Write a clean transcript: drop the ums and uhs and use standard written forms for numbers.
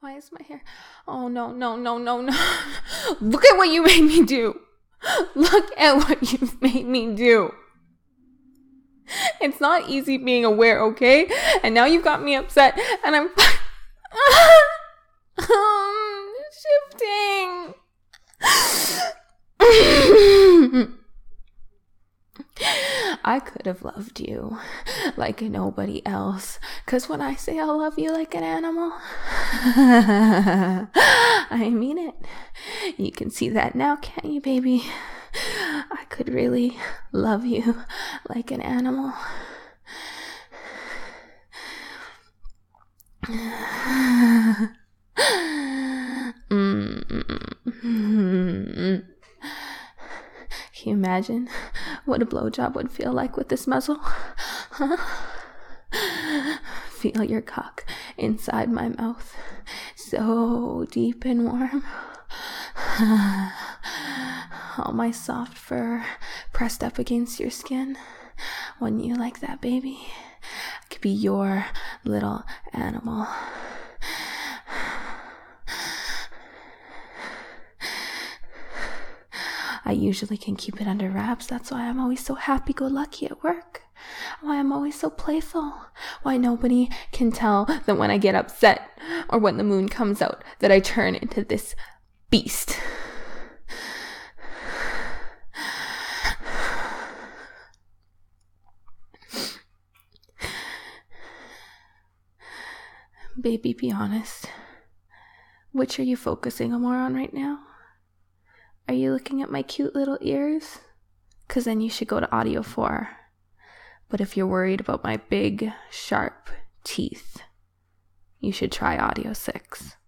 Why is my hair? Oh, no. Look at what you made me do. Look at what you've made me do. It's not easy being aware, okay? And now you've got me upset and I'm shifting. I could have loved you like nobody else. 'Cause when I say I love you like an animal, I mean it. You can see that now, can't you, baby? I could really love you like an animal. Can you imagine what a blowjob would feel like with this muzzle? Huh? Feel your cock inside my mouth, so deep and warm. All my soft fur pressed up against your skin. Wouldn't you like that, baby? I could be your little animal. I usually can keep it under wraps. That's why I'm always so happy-go-lucky at work. Why I'm always so playful. Why nobody can tell that when I get upset or when the moon comes out that I turn into this beast. Baby, be honest. Which are you focusing more on right now? Are you looking at my cute little ears? 'Cause then you should go to Audio 4. But if you're worried about my big, sharp teeth, you should try Audio 6.